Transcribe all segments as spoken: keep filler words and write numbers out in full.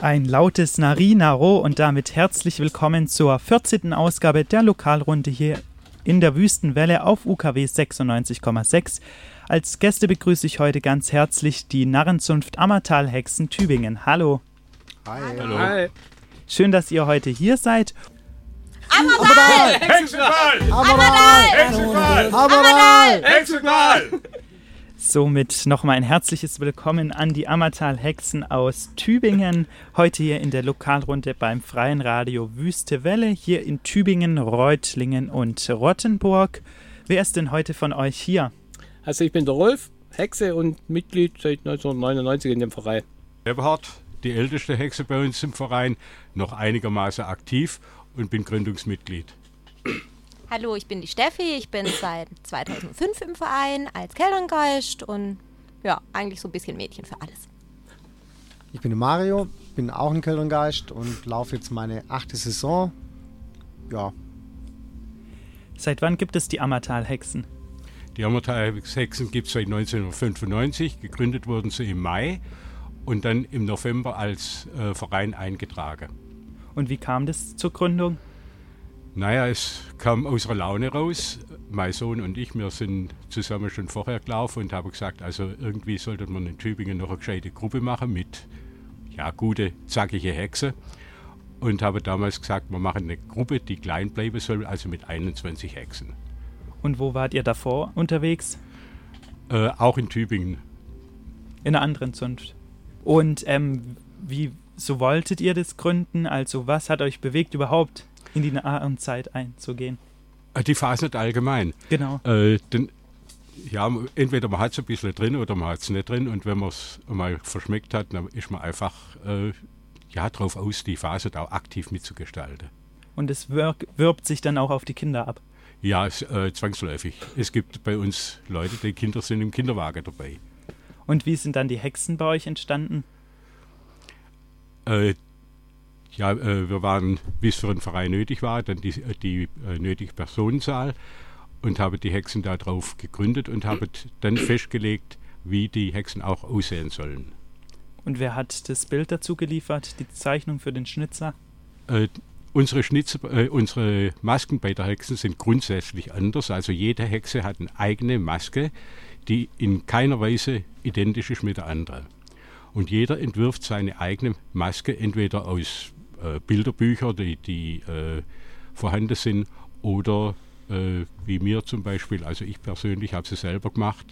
Ein lautes Nari Naro und damit herzlich willkommen zur vierzehnten Ausgabe der Lokalrunde hier in der Wüstenwelle auf U K W sechsundneunzig Komma sechs. Als Gäste begrüße ich heute ganz herzlich die Narrenzunft Ammertal-Hexen Tübingen. Hallo. Hi. Hallo. Hi. Schön, dass ihr heute hier seid. Ammertal! Hexenwahl! Ammertal! Hexenwahl! Ammertal! Hexenwahl! Somit nochmal ein herzliches Willkommen an die Ammertal-Hexen aus Tübingen. Heute hier in der Lokalrunde beim Freien Radio Wüste Welle, hier in Tübingen, Reutlingen und Rottenburg. Wer ist denn heute von euch hier? Also ich bin der Rolf, Hexe und Mitglied seit neunzehnhundertneunundneunzig in dem Verein. Eberhard, die älteste Hexe bei uns im Verein, noch einigermaßen aktiv und bin Gründungsmitglied. Hallo, ich bin die Steffi, ich bin seit zweitausendfünf im Verein als Kellerngeist und ja, eigentlich so ein bisschen Mädchen für alles. Ich bin der Mario, bin auch ein Kellerngeist und laufe jetzt meine achte Saison. Ja. Seit wann gibt es die Ammertal-Hexen? Die Ammertal-Hexen gibt es seit neunzehnhundertfünfundneunzig, gegründet wurden sie im Mai und dann im November als äh, Verein eingetragen. Und wie kam das zur Gründung? Naja, es kam aus der Laune raus. Mein Sohn und ich, wir sind zusammen schon vorher gelaufen und haben gesagt, also irgendwie sollte man in Tübingen noch eine gescheite Gruppe machen mit ja, gute, zackige Hexe. Und habe damals gesagt, wir machen eine Gruppe, die klein bleiben soll, also mit einundzwanzig Hexen. Und wo wart ihr davor unterwegs? Äh, auch in Tübingen. In einer anderen Zunft. Und ähm, wie so wolltet ihr das gründen? Also was hat euch bewegt, überhaupt in die Narrenzeit einzugehen? Die Fasnet allgemein. Genau. Äh, denn, ja, entweder man hat es ein bisschen drin oder man hat es nicht drin. Und wenn man es mal verschmeckt hat, dann ist man einfach äh, ja, drauf aus, die Fasnet auch aktiv mitzugestalten. Und es wirk- wirbt sich dann auch auf die Kinder ab? Ja, es, äh, zwangsläufig. Es gibt bei uns Leute, die Kinder sind im Kinderwagen dabei. Und wie sind dann die Hexen bei euch entstanden? Äh, ja, äh, wir waren, wie es für einen Verein nötig war, dann die, die äh, nötige Personenzahl und habe die Hexen darauf gegründet und habe dann festgelegt, wie die Hexen auch aussehen sollen. Und wer hat das Bild dazu geliefert, die Zeichnung für den Schnitzer? Äh, unsere, Schnitzer, äh, unsere Masken bei der Hexen sind grundsätzlich anders. Also jede Hexe hat eine eigene Maske, die in keiner Weise identisch ist mit der anderen. Und jeder entwirft seine eigene Maske, entweder aus äh, Bilderbüchern, die, die äh, vorhanden sind, oder äh, wie mir zum Beispiel, also ich persönlich habe sie selber gemacht,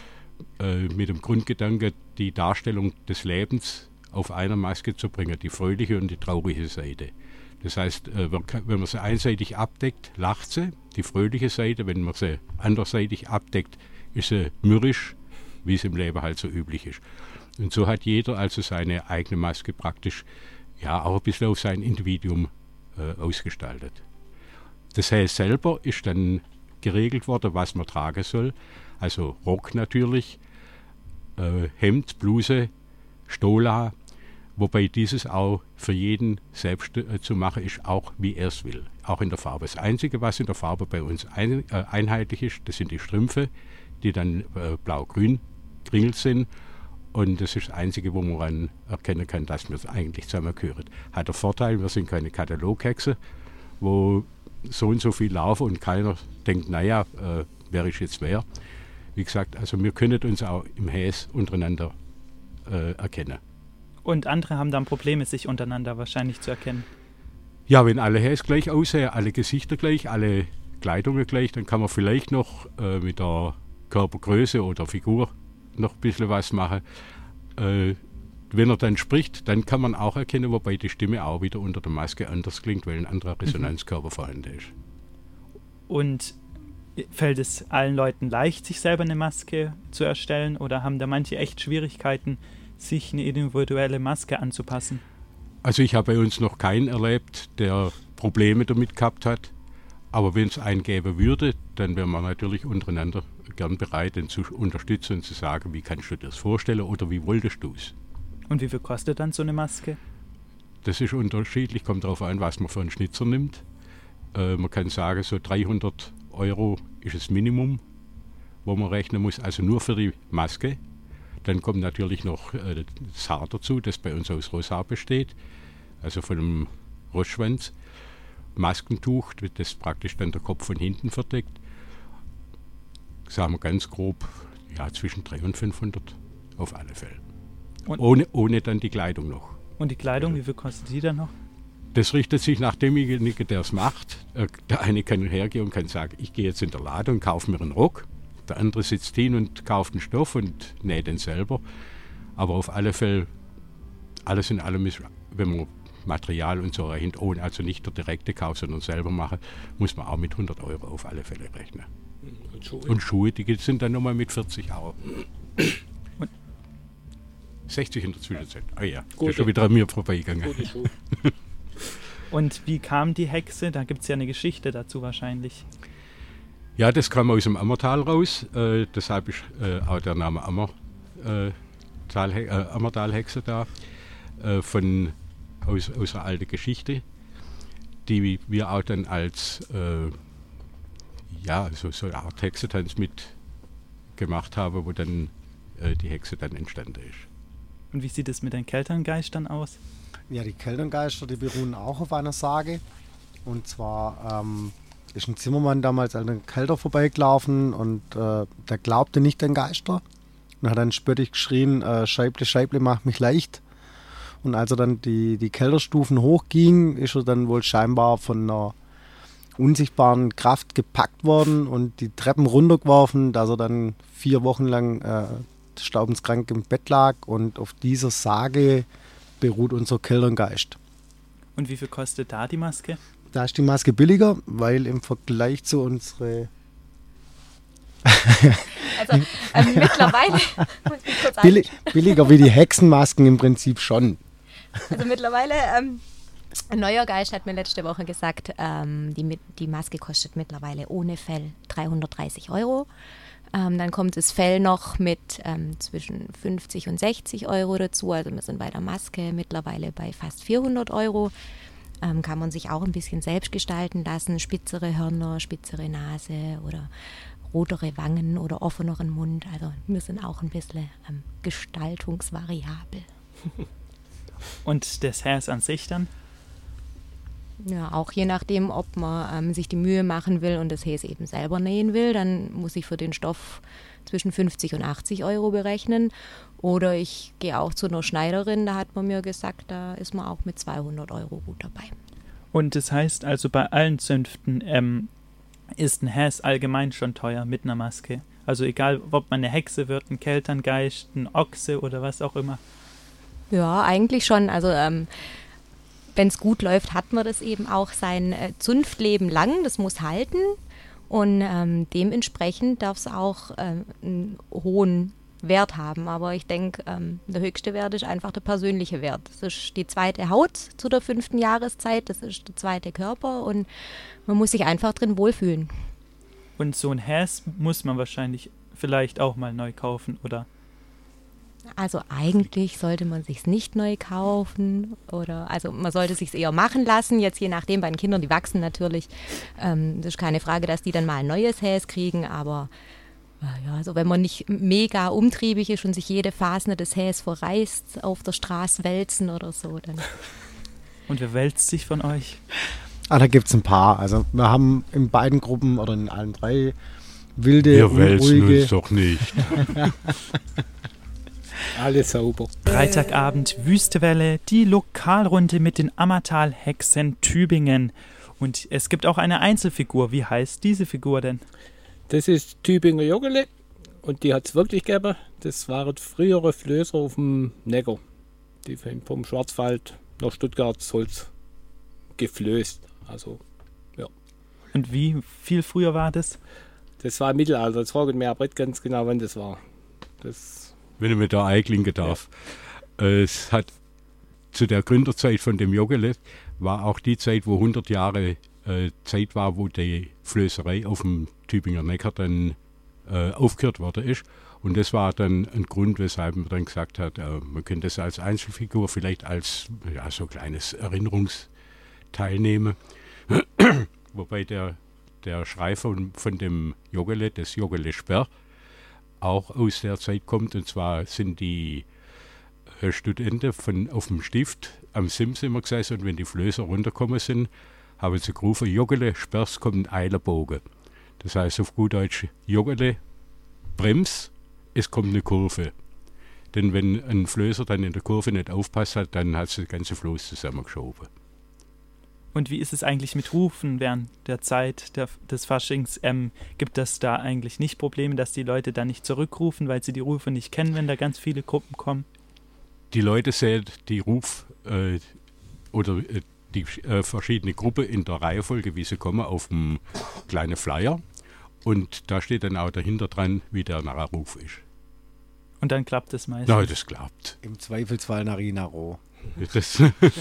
äh, mit dem Grundgedanke, die Darstellung des Lebens auf einer Maske zu bringen, die fröhliche und die traurige Seite. Das heißt, äh, wenn man sie einseitig abdeckt, lacht sie, die fröhliche Seite, wenn man sie anderseitig abdeckt, ist sie mürrisch, wie es im Leben halt so üblich ist. Und so hat jeder also seine eigene Maske praktisch ja auch ein bisschen auf sein Individuum äh, ausgestaltet. Das heißt, selber ist dann geregelt worden, was man tragen soll. Also Rock natürlich, äh, Hemd, Bluse, Stola, wobei dieses auch für jeden selbst äh, zu machen ist, auch wie er es will, auch in der Farbe. Das Einzige, was in der Farbe bei uns ein, äh, einheitlich ist, das sind die Strümpfe, die dann äh, blau-grün kringelt sind. Und das ist das Einzige, wo man dann erkennen kann, dass wir es eigentlich zusammengehören. Hat der Vorteil, wir sind keine Kataloghexe, wo so und so viel laufen und keiner denkt, naja, äh, wer ist jetzt wer. Wie gesagt, also wir können uns auch im Häs untereinander äh, erkennen. Und andere haben dann Probleme, sich untereinander wahrscheinlich zu erkennen. Ja, wenn alle Häs gleich aussehen, alle Gesichter gleich, alle Kleidungen gleich, dann kann man vielleicht noch äh, mit der Körpergröße oder Figur noch ein bisschen was machen. Äh, wenn er dann spricht, dann kann man auch erkennen, wobei die Stimme auch wieder unter der Maske anders klingt, weil ein anderer Resonanzkörper vorhanden ist. Und fällt es allen Leuten leicht, sich selber eine Maske zu erstellen, oder haben da manche echt Schwierigkeiten, sich eine individuelle Maske anzupassen? Also ich habe bei uns noch keinen erlebt, der Probleme damit gehabt hat. Aber wenn es einen geben würde, dann wäre man natürlich untereinander gern bereit, den zu unterstützen und zu sagen, wie kannst du dir das vorstellen oder wie wolltest du es? Und wie viel kostet dann so eine Maske? Das ist unterschiedlich, kommt darauf an, was man für einen Schnitzer nimmt. Äh, man kann sagen, so dreihundert Euro ist das Minimum, wo man rechnen muss, also nur für die Maske. Dann kommt natürlich noch äh, das Haar dazu, das bei uns aus Rosshaar besteht, also von einem Rossschwanz. Maskentuch, das praktisch dann der Kopf von hinten verdeckt. Sagen wir ganz grob, ja, zwischen dreihundert und fünfhundert auf alle Fälle. Und ohne, ohne dann die Kleidung noch. Und die Kleidung, wie viel kostet die dann noch? Das richtet sich nach demjenigen, der es macht. Der eine kann hergehen und kann sagen, ich gehe jetzt in der Lade und kaufe mir einen Rock. Der andere sitzt hin und kauft einen Stoff und näht den selber. Aber auf alle Fälle, alles in allem ist, wenn man Material und so erhält, ohne also nicht der direkte Kauf, sondern selber machen, muss man auch mit hundert Euro auf alle Fälle rechnen. Und Schuhe, und Schuhe die sind dann nochmal mit vierzig Euro. Und sechzig in der Zwischenzeit. Ah ja, der ist schon wieder an mir vorbeigegangen. Und wie kam die Hexe? Da gibt es ja eine Geschichte dazu wahrscheinlich. Ja, das kam aus dem Ammertal raus. Äh, deshalb ist äh, auch der Name Ammer, äh, Talhe äh, Ammertalhexe da. Äh, von Aus, aus einer alten Geschichte, die wir auch dann als äh, ja, so, so eine Art Hexetanz mit gemacht haben, wo dann äh, die Hexe dann entstanden ist. Und wie sieht es mit den Kelterngeistern aus? Ja, die Kelterngeister, die beruhen auch auf einer Sage. Und zwar ähm, ist ein Zimmermann damals an einem Kelter vorbeigelaufen und äh, der glaubte nicht an Geister. Und hat dann spöttisch geschrien, äh, Scheible, Scheible, mach mich leicht. Und als er dann die, die Kelterstufen hochging, ist er dann wohl scheinbar von einer unsichtbaren Kraft gepackt worden und die Treppen runtergeworfen, dass er dann vier Wochen lang äh, sterbenskrank im Bett lag. Und auf dieser Sage beruht unser Kelterngeist. Und wie viel kostet da die Maske? Da ist die Maske billiger, weil im Vergleich zu unsere Also ähm, mittlerweile Billig, billiger wie die Hexenmasken im Prinzip schon. Also mittlerweile, ähm, ein neuer Geist hat mir letzte Woche gesagt, ähm, die, die Maske kostet mittlerweile ohne Fell dreihundertdreißig Euro. Ähm, dann kommt das Fell noch mit ähm, zwischen fünfzig und sechzig Euro dazu. Also wir sind bei der Maske mittlerweile bei fast vierhundert Euro. Ähm, kann man sich auch ein bisschen selbst gestalten lassen. Spitzere Hörner, spitzere Nase oder rotere Wangen oder offeneren Mund. Also wir sind auch ein bisschen ähm, gestaltungsvariabel. Und das Häs an sich dann? Ja, auch je nachdem, ob man ähm, sich die Mühe machen will und das Häs eben selber nähen will, dann muss ich für den Stoff zwischen fünfzig und achtzig Euro berechnen. Oder ich gehe auch zu einer Schneiderin, da hat man mir gesagt, da ist man auch mit zweihundert Euro gut dabei. Und das heißt also, bei allen Zünften ähm, ist ein Häs allgemein schon teuer mit einer Maske. Also egal, ob man eine Hexe wird, ein Kelterngeist, ein Ochse oder was auch immer. Ja, eigentlich schon. Also ähm, wenn es gut läuft, hat man das eben auch sein äh, Zunftleben lang. Das muss halten und ähm, dementsprechend darf es auch ähm, einen hohen Wert haben. Aber ich denke, ähm, der höchste Wert ist einfach der persönliche Wert. Das ist die zweite Haut zu der fünften Jahreszeit, das ist der zweite Körper und man muss sich einfach drin wohlfühlen. Und so ein Häs muss man wahrscheinlich vielleicht auch mal neu kaufen, oder? Also eigentlich sollte man sich's nicht neu kaufen oder also man sollte sich's eher machen lassen. Jetzt je nachdem bei den Kindern, die wachsen natürlich. Ähm, das ist keine Frage, dass die dann mal ein neues Häs kriegen, aber ja, also wenn man nicht mega umtriebig ist und sich jede Fasne des Häs verreißt, auf der Straße wälzen oder so, dann. Und wer wälzt sich von euch? Ah, da gibt es ein paar. Also wir haben in beiden Gruppen oder in allen drei wilde, Wir wälzen unruhige. uns doch nicht. Alles sauber. Freitagabend Wüstewelle, die Lokalrunde mit den Ammertal-Hexen Tübingen. Und es gibt auch eine Einzelfigur. Wie heißt diese Figur denn? Das ist Tübinger Joggeli und die hat es wirklich gegeben. Das waren frühere Flößer auf dem Neckar. Die vom Schwarzwald nach Stuttgart Holz geflößt. Also, ja. Und wie viel früher war das? Das war im Mittelalter. Das fragt mir aber nicht ganz genau, wann das war. Das Wenn ich mir da einklinken darf. Ja. Es hat zu der Gründerzeit von dem Joggeli war auch die Zeit, wo hundert Jahre äh, Zeit war, wo die Flößerei auf dem Tübinger Neckar dann äh, aufgehört worden ist. Und das war dann ein Grund, weshalb man dann gesagt hat, äh, man könnte das als Einzelfigur vielleicht als ja, so kleines Erinnerungsteil nehmen. Wobei der, der Schrei von, von dem Joggeli, das Joggeli Sperr, auch aus der Zeit kommt. Und zwar sind die äh, Studenten von, auf dem Stift am Sims immer gesessen und wenn die Flößer runtergekommen sind, haben sie gerufen, Joggele, sperrs, kommt ein Eilerbogen. Das heißt auf gut Deutsch, Joggele, brems, es kommt eine Kurve. Denn wenn ein Flößer dann in der Kurve nicht aufpasst hat, dann hat sie das ganze Floß zusammengeschoben. Und wie ist es eigentlich mit Rufen während der Zeit der, des Faschings? Ähm, gibt es da eigentlich nicht Probleme, dass die Leute da nicht zurückrufen, weil sie die Rufe nicht kennen, wenn da ganz viele Gruppen kommen? Die Leute sehen die Ruf äh, oder äh, die äh, verschiedene Gruppe in der Reihenfolge, wie sie kommen, auf dem kleinen Flyer. Und da steht dann auch dahinter dran, wie der Nachruf ist. Und dann klappt es meistens? Nein, das klappt. Im Zweifelsfall nach Rinaro. Das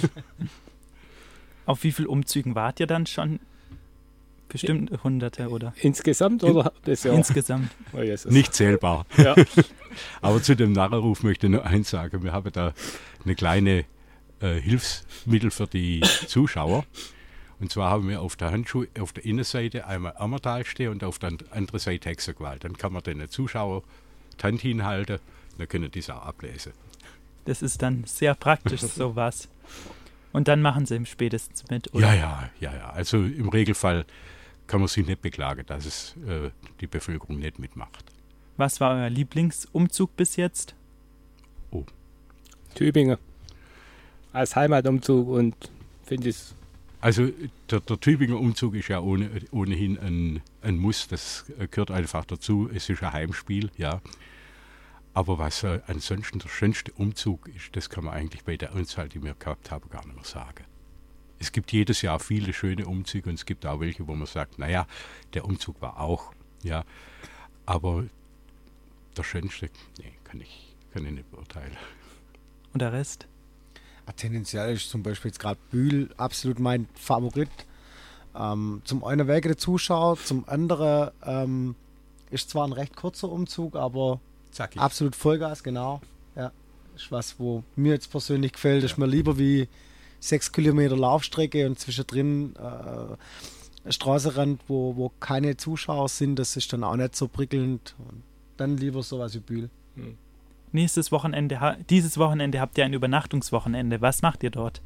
Auf wie vielen Umzügen wart ihr dann schon? Bestimmt Hunderte, oder? Insgesamt oder das Jahr? Insgesamt. Oh, Jesus. nicht zählbar. Ja. Aber zu dem Narrenruf möchte ich noch eins sagen. Wir haben da eine kleine äh, Hilfsmittel für die Zuschauer. Und zwar haben wir auf der Handschuh, auf der Innenseite einmal Ammertal stehen und auf der anderen Seite Hexenqual. Dann kann man den Zuschauer die Hand hinhalten und dann können die es auch ablesen. Das ist dann sehr praktisch, sowas. Und dann machen sie im spätestens mit, oder? Ja, ja, ja, ja. Also im Regelfall kann man sich nicht beklagen, dass es äh, die Bevölkerung nicht mitmacht. Was war euer Lieblingsumzug bis jetzt? Oh. Tübingen. Als Heimatumzug und finde ich. Also der, der Tübinger Umzug ist ja ohne, ohnehin ein, ein Muss, das gehört einfach dazu. Es ist ein Heimspiel, ja. Aber was äh, ansonsten der schönste Umzug ist, das kann man eigentlich bei der Anzahl, die wir gehabt haben, gar nicht mehr sagen. Es gibt jedes Jahr viele schöne Umzüge und es gibt auch welche, wo man sagt, naja, der Umzug war auch, ja. Aber der schönste, nee, kann ich, kann ich nicht beurteilen. Und der Rest? Ja, tendenziell ist zum Beispiel jetzt gerade Bühl absolut mein Favorit. Ähm, zum einen wegen der Zuschauer, zum anderen ähm, ist zwar ein recht kurzer Umzug, aber Zackig. absolut Vollgas, genau. Ja, ist was, wo mir jetzt persönlich gefällt. Ja. Ist mir lieber wie sechs Kilometer Laufstrecke und zwischendrin äh, Straßenrand, wo, wo keine Zuschauer sind. Das ist dann auch nicht so prickelnd. Und dann lieber sowas wie Bühl. Hm. Nächstes Wochenende, dieses Wochenende habt ihr ein Übernachtungswochenende. Was macht ihr dort?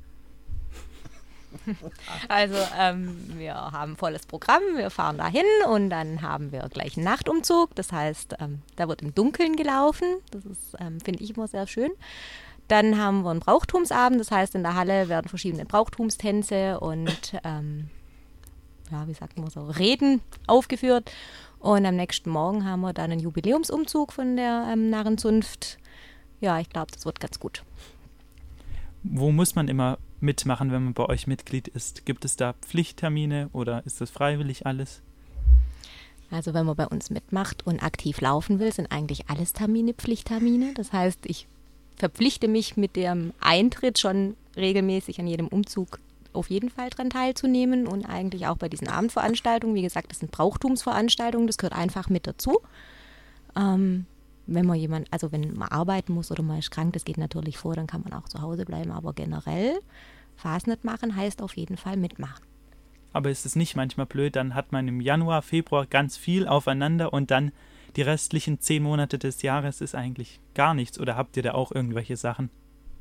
Also ähm, wir haben volles Programm, wir fahren dahin und dann haben wir gleich einen Nachtumzug. Das heißt, ähm, da wird im Dunkeln gelaufen. Das ist, ähm, finde ich, immer sehr schön. Dann haben wir einen Brauchtumsabend. Das heißt, in der Halle werden verschiedene Brauchtumstänze und ähm, ja, wie sagt man so, Reden aufgeführt. Und am nächsten Morgen haben wir dann einen Jubiläumsumzug von der ähm, Narrenzunft. Ja, ich glaube, das wird ganz gut. Wo muss man immer mitmachen, wenn man bei euch Mitglied ist? Gibt es da Pflichttermine oder ist das freiwillig alles? Also wenn man bei uns mitmacht und aktiv laufen will, sind eigentlich alles Termine Pflichttermine. Das heißt, ich verpflichte mich mit dem Eintritt schon regelmäßig an jedem Umzug auf jeden Fall dran teilzunehmen und eigentlich auch bei diesen Abendveranstaltungen. Wie gesagt, das sind Brauchtumsveranstaltungen, das gehört einfach mit dazu. Ähm, wenn man jemand, also wenn man arbeiten muss oder man ist krank, das geht natürlich vor, dann kann man auch zu Hause bleiben. Aber generell Fasnet machen heißt auf jeden Fall mitmachen. Aber ist es nicht manchmal blöd, dann hat man im Januar, Februar ganz viel aufeinander und dann die restlichen zehn Monate des Jahres ist eigentlich gar nichts. Oder habt ihr da auch irgendwelche Sachen?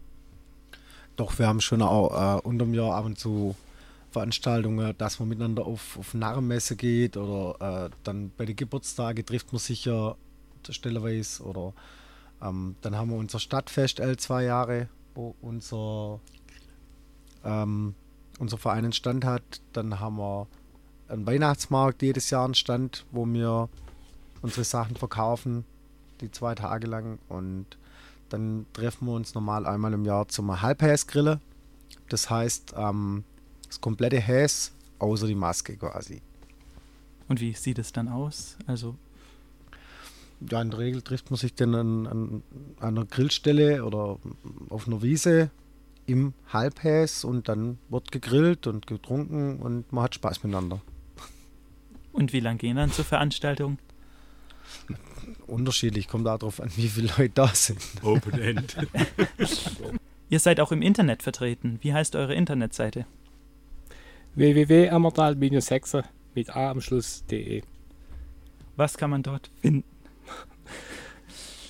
Doch, wir haben schon auch äh, unterm Jahr ab und zu Veranstaltungen, dass man miteinander auf, auf Narrenmesse geht oder äh, dann bei den Geburtstagen trifft man sich ja stellenweise oder ähm, dann haben wir unser Stadtfest alle zwei Jahre, wo unser, ähm, unser Verein einen Stand hat. Dann haben wir einen Weihnachtsmarkt jedes Jahr einen Stand, wo wir unsere Sachen verkaufen, die zwei Tage lang und dann treffen wir uns normal einmal im Jahr zum Halbhäs-Grillen. Das heißt, ähm, das komplette Häs, außer die Maske quasi. Und wie sieht es dann aus? Also ja, in der Regel trifft man sich dann an, an, an einer Grillstelle oder auf einer Wiese im Halbhäs und dann wird gegrillt und getrunken und man hat Spaß miteinander. Und wie lange gehen dann zur Veranstaltung? Unterschiedlich, kommt auch darauf an, wie viele Leute da sind. Open End. Ihr seid auch im Internet vertreten. Wie heißt eure Internetseite? w w w punkt ammertal hexe mit a am Schluss punkt de. Was kann man dort finden?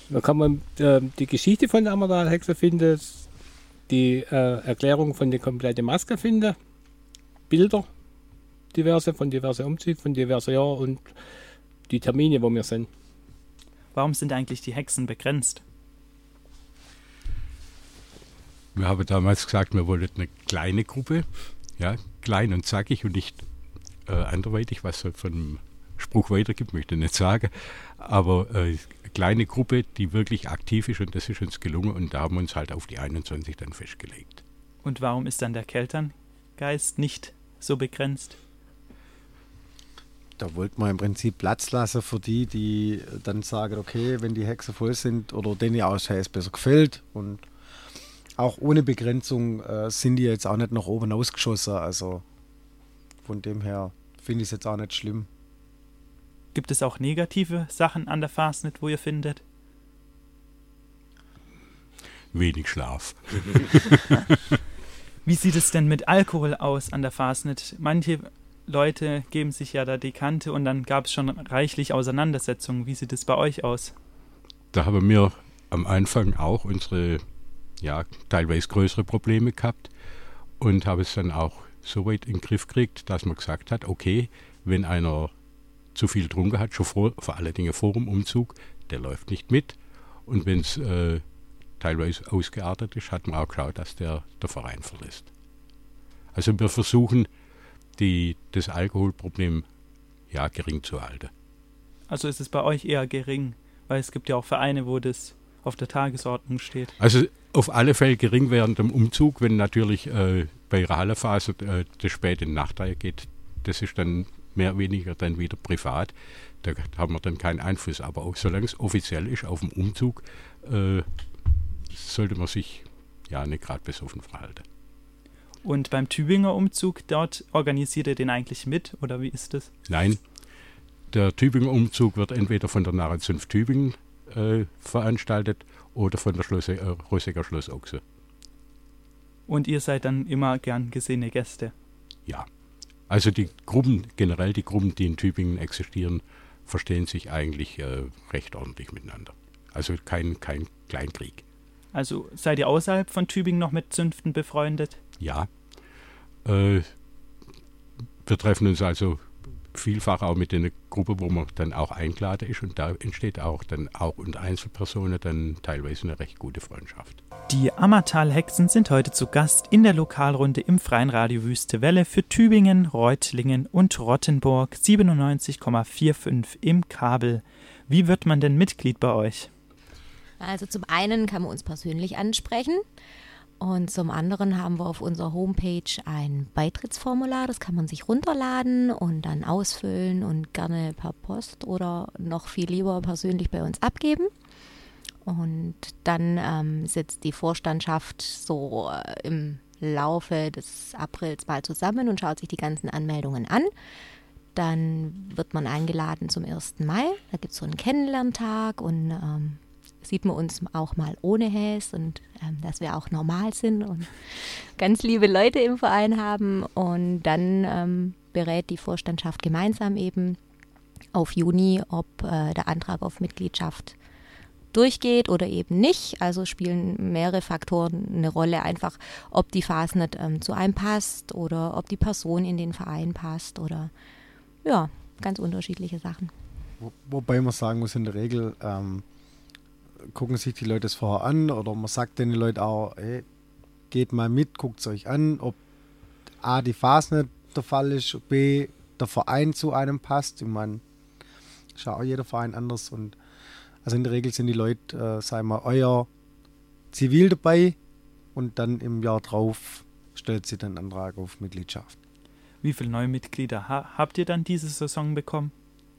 Da kann man äh, die Geschichte von der Ammertal-Hexe finden, die äh, Erklärung von der kompletten Maske finden, Bilder, diverse, von diverse Umzügen, von diverse Jahren und die Termine, wo wir sind. Warum sind eigentlich die Hexen begrenzt? Wir haben damals gesagt, wir wollten eine kleine Gruppe, ja, klein und zackig und nicht äh, anderweitig, was es von einem Spruch weitergibt, möchte ich nicht sagen, aber äh, kleine Gruppe, die wirklich aktiv ist und das ist uns gelungen und da haben wir uns halt auf die einundzwanzig dann festgelegt. Und warum ist dann der Kelterngeist nicht so begrenzt? Da wollte man im Prinzip Platz lassen für die, die dann sagen, okay, wenn die Hexen voll sind oder denen auch es besser gefällt und auch ohne Begrenzung äh, sind die jetzt auch nicht nach oben ausgeschossen, also von dem her finde ich es jetzt auch nicht schlimm. Gibt es auch negative Sachen an der Fasnet, wo ihr findet? Wenig Schlaf. Wie sieht es denn mit Alkohol aus an der Fasnet? Manche Leute geben sich ja da die Kante und dann gab es schon reichlich Auseinandersetzungen. Wie sieht es bei euch aus? Da haben wir am Anfang auch unsere, ja, teilweise größere Probleme gehabt und habe es dann auch so weit in den Griff gekriegt, dass man gesagt hat, okay, wenn einer zu viel getrunken hat, schon vor, vor allen Dingen vor dem Umzug, der läuft nicht mit. Und wenn es äh, teilweise ausgeartet ist, hat man auch geschaut, dass der der Verein verlässt. Also wir versuchen, die, das Alkoholproblem ja gering zu halten. Also ist es bei euch eher gering, weil es gibt ja auch Vereine, wo das auf der Tagesordnung steht. Also auf alle Fälle gering während dem Umzug, wenn natürlich äh, bei ihrer Hallephase äh, das spät in die Nacht geht, das ist dann mehr oder weniger dann wieder privat. Da haben wir dann keinen Einfluss. Aber auch solange es offiziell ist auf dem Umzug, äh, sollte man sich ja nicht gerade besoffen verhalten. Und beim Tübinger Umzug, dort organisiert ihr den eigentlich mit, oder wie ist das? Nein, der Tübinger Umzug wird entweder von der Narrenzunft Tübingen äh, veranstaltet oder von der Schloss, äh, Rösseger Schloss Ochse. Und ihr seid dann immer gern gesehene Gäste? Ja. Also die Gruppen, generell die Gruppen, die in Tübingen existieren, verstehen sich eigentlich äh, recht ordentlich miteinander. Also kein, kein Kleinkrieg. Also seid ihr außerhalb von Tübingen noch mit Zünften befreundet? Ja. Äh, wir treffen uns also vielfach auch mit einer Gruppe, wo man dann auch eingeladen ist und da entsteht auch dann auch unter Einzelpersonen dann teilweise eine recht gute Freundschaft. Die Ammertal-Hexen sind heute zu Gast in der Lokalrunde im Freien Radio Wüste Welle für Tübingen, Reutlingen und Rottenburg, siebenundneunzig Komma fünfundvierzig im Kabel. Wie wird man denn Mitglied bei euch? Also zum einen kann man uns persönlich ansprechen und zum anderen haben wir auf unserer Homepage ein Beitrittsformular, das kann man sich runterladen und dann ausfüllen und gerne per Post oder noch viel lieber persönlich bei uns abgeben. Und dann ähm, sitzt die Vorstandschaft so äh, im Laufe des Aprils mal zusammen und schaut sich die ganzen Anmeldungen an. Dann wird man eingeladen zum ersten Mai. Da gibt es so einen Kennenlerntag und ähm, sieht man uns auch mal ohne Häs und ähm, dass wir auch normal sind und ganz liebe Leute im Verein haben. Und dann ähm, berät die Vorstandschaft gemeinsam eben auf Juni, ob äh, der Antrag auf Mitgliedschaft durchgeht oder eben nicht. Also spielen mehrere Faktoren eine Rolle, einfach ob die Fasnet ähm, zu einem passt oder ob die Person in den Verein passt oder ja, ganz unterschiedliche Sachen. Wo, wobei man sagen muss, in der Regel ähm, gucken sich die Leute das vorher an oder man sagt den Leuten auch, hey, geht mal mit, guckt es euch an, ob A, die Fasnet der Fall ist, B, der Verein zu einem passt. Ich meine, ist ja auch jeder Verein anders und also in der Regel sind die Leute, äh, sagen wir, euer Zivil dabei und dann im Jahr drauf stellt sie den Antrag auf Mitgliedschaft. Wie viele neue Mitglieder ha- habt ihr dann diese Saison bekommen?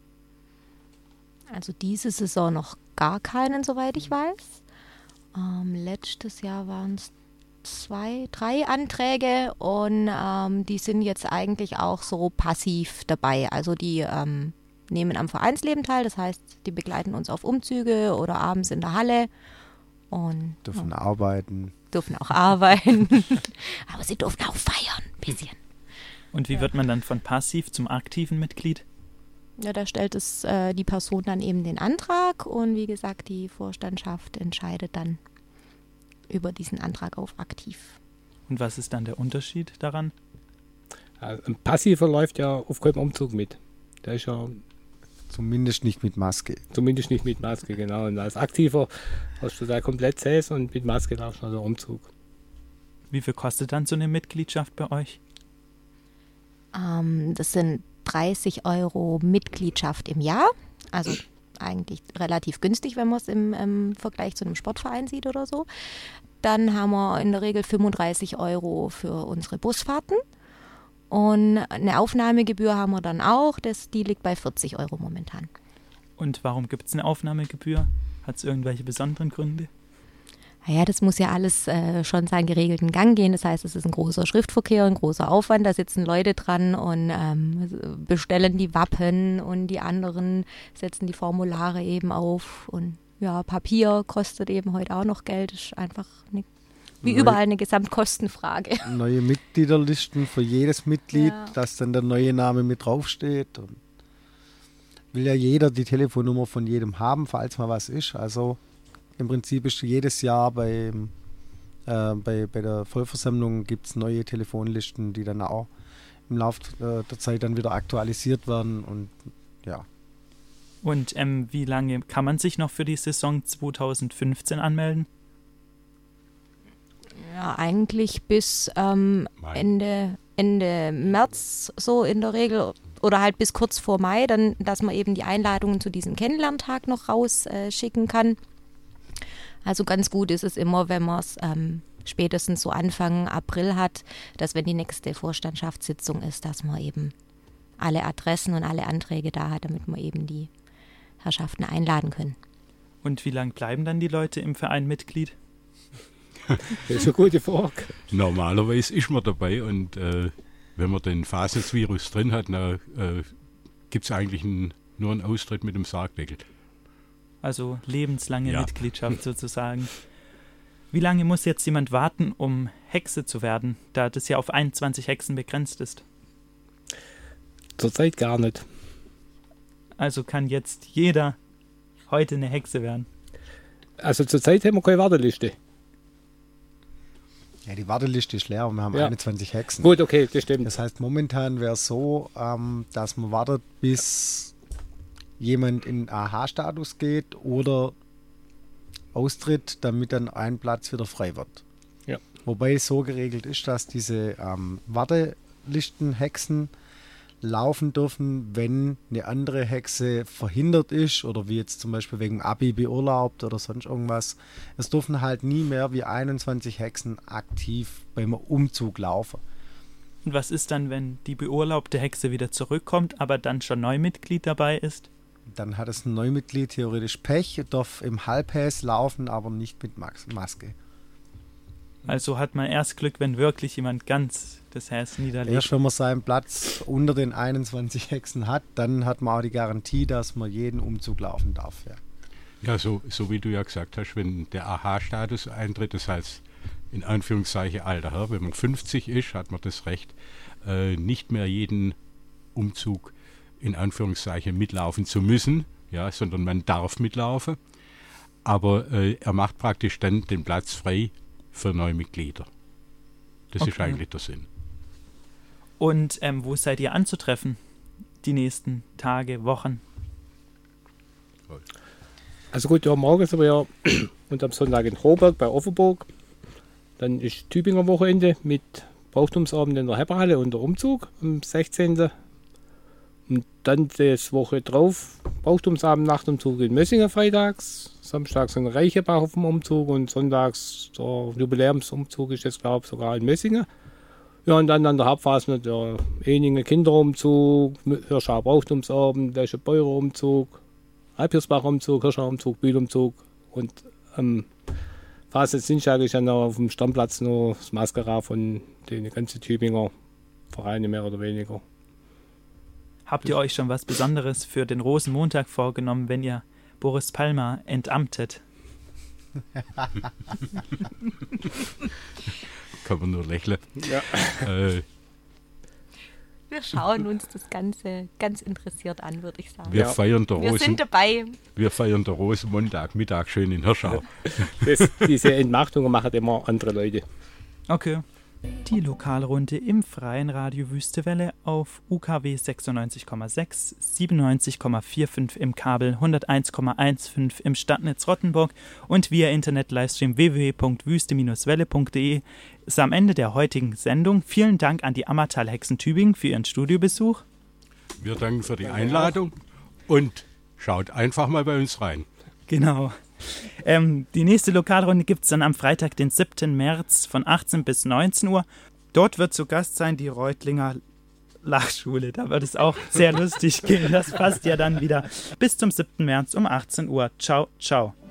Also diese Saison noch gar keinen, soweit ich weiß. Ähm, letztes Jahr waren es zwei, drei Anträge und ähm, die sind jetzt eigentlich auch so passiv dabei. Also die ähm, nehmen am Vereinsleben teil, das heißt, die begleiten uns auf Umzüge oder abends in der Halle und Dürfen ja, arbeiten. dürfen auch arbeiten, aber sie dürfen auch feiern, ein bisschen. Und wie Ja. wird man dann von passiv zum aktiven Mitglied? Ja, da stellt es äh, die Person dann eben den Antrag und wie gesagt, die Vorstandschaft entscheidet dann über diesen Antrag auf aktiv. Und was ist dann der Unterschied daran? Also ein Passiver läuft ja auf keinem Umzug mit. Der ist ja Zumindest nicht mit Maske. zumindest nicht mit Maske, genau. Und als Aktiver hast du da komplett Saß und mit Maske darfst du also Umzug. Wie viel kostet dann so eine Mitgliedschaft bei euch? Ähm, das sind dreißig Euro Mitgliedschaft im Jahr. Also eigentlich relativ günstig, wenn man es im, im Vergleich zu einem Sportverein sieht oder so. Dann haben wir in der Regel fünfunddreißig Euro für unsere Busfahrten. Und eine Aufnahmegebühr haben wir dann auch, das, die liegt bei vierzig Euro momentan. Und warum gibt es eine Aufnahmegebühr? Hat es irgendwelche besonderen Gründe? Naja, das muss ja alles äh, schon seinen geregelten Gang gehen. Das heißt, es ist ein großer Schriftverkehr, ein großer Aufwand. Da sitzen Leute dran und ähm, bestellen die Wappen und die anderen setzen die Formulare eben auf. Und ja, Papier kostet eben heute auch noch Geld. Das ist einfach eine, wie Neu- überall eine Gesamtkostenfrage. Neue Mitgliederlisten für jedes Mitglied, Ja. dass dann der neue Name mit draufsteht. Und will ja jeder die Telefonnummer von jedem haben, falls mal was ist. Also im Prinzip ist jedes Jahr bei, äh, bei, bei der Vollversammlung gibt es neue Telefonlisten, die dann auch im Laufe äh, der Zeit dann wieder aktualisiert werden. Und ja, Und ähm, wie lange kann man sich noch für die Saison zweitausendfünfzehn anmelden? Ja, eigentlich bis ähm, Mai. Ende, Ende März so in der Regel oder halt bis kurz vor Mai, dann, dass man eben die Einladungen zu diesem Kennenlerntag noch rausschicken äh, schicken kann. Also ganz gut ist es immer, wenn man es ähm, spätestens so Anfang April hat, dass wenn die nächste Vorstandschaftsitzung ist, dass man eben alle Adressen und alle Anträge da hat, damit wir eben die Herrschaften einladen können. Und wie lange bleiben dann die Leute im Verein Mitglied? Das ist eine gute Frage. Normalerweise ist man dabei und äh, wenn man den Faselsvirus drin hat, dann äh, gibt es eigentlich ein, nur einen Austritt mit dem Sargdeckel. Also lebenslange Ja. Mitgliedschaft sozusagen. Wie lange muss jetzt jemand warten, um Hexe zu werden, da das ja auf einundzwanzig Hexen begrenzt ist? Zurzeit gar nicht. Also kann jetzt jeder heute eine Hexe werden. Also zurzeit haben wir keine Warteliste. ja, die Warteliste ist leer und wir haben Ja. einundzwanzig Hexen. Gut, okay, das stimmt. Das heißt, momentan wäre es so, ähm, dass man wartet, bis jemand in A H-Status geht oder austritt, damit dann ein Platz wieder frei wird. Ja. Wobei es so geregelt ist, dass diese ähm, Wartelistenhexen laufen dürfen, wenn eine andere Hexe verhindert ist oder wie jetzt zum Beispiel wegen Abi beurlaubt oder sonst irgendwas. Es dürfen halt nie mehr wie einundzwanzig Hexen aktiv beim Umzug laufen. Und was ist dann, wenn die beurlaubte Hexe wieder zurückkommt, aber dann schon Neumitglied dabei ist? Dann hat es ein Neumitglied theoretisch Pech, darf im Halbhäs laufen, aber nicht mit Max- Maske. Also hat man erst Glück, wenn wirklich jemand ganz das Häs niederlegt. Erst wenn man seinen Platz unter den einundzwanzig Hexen hat, dann hat man auch die Garantie, dass man jeden Umzug laufen darf. Ja. Ja, so, so wie du ja gesagt hast, wenn der A H-Status eintritt, das heißt in Anführungszeichen alter Herr, wenn man fünfzig ist, hat man das Recht, äh, nicht mehr jeden Umzug in Anführungszeichen mitlaufen zu müssen, ja, sondern man darf mitlaufen. Aber äh, er macht praktisch dann den Platz frei für neue Mitglieder. Das ist Okay. eigentlich der Sinn. Und ähm, wo seid ihr anzutreffen? Die nächsten Tage, Wochen? Also gut, ja, morgen sind wir ja und am Sonntag in Roberg bei Offenburg. Dann ist Tübinger Wochenende mit Brauchtumsabend in der Hepperhalle und der Umzug am sechzehnten Und dann das Woche drauf Brauchtumsabend, Nachtumzug in Mössingen freitags. Samstags in Reichenbach auf dem Umzug und sonntags der Jubiläumsumzug ist das, glaube ich, sogar in Mössingen. Ja, und dann an der Hauptphase noch der Eningen Kinderumzug, Hirschau Brauchtumsabend, der ist ein Bäuerumzug, Alpirsbach Umzug, Hirschau Umzug, Bühlumzug und am Phase Dienstag ist dann noch auf dem Stammplatz noch das Maskerad von den ganzen Tübinger Vereinen mehr oder weniger. Habt ihr euch schon was Besonderes für den Rosenmontag vorgenommen, wenn ihr Boris Palmer entamtet? Kann man nur lächeln. Ja. Äh, Wir schauen uns das Ganze ganz interessiert an, würde ich sagen. Wir Ja. feiern der Wir Rosen, sind dabei. wir feiern der Rosenmontag Mittag schön in Hirschau. Das, diese Entmachtungen machen immer andere Leute. Okay. Die Lokalrunde im freien Radio Wüstewelle auf U K W sechsundneunzig Komma sechs, siebenundneunzig Komma fünfundvierzig im Kabel, hunderteins Komma fünfzehn im Stadtnetz Rottenburg und via Internet-Livestream w w w punkt wüste welle punkt de ist am Ende der heutigen Sendung. Vielen Dank an die Ammertal-Hexen Tübingen für ihren Studiobesuch. Wir danken für die Einladung und schaut einfach mal bei uns rein. Genau. Ähm, die nächste Lokalrunde gibt es dann am Freitag, den siebten März von achtzehn bis neunzehn Uhr. Dort wird zu Gast sein die Reutlinger Lachschule. Da wird es auch sehr lustig gehen. Das passt ja dann wieder. Bis zum siebten März um achtzehn Uhr. Ciao, ciao.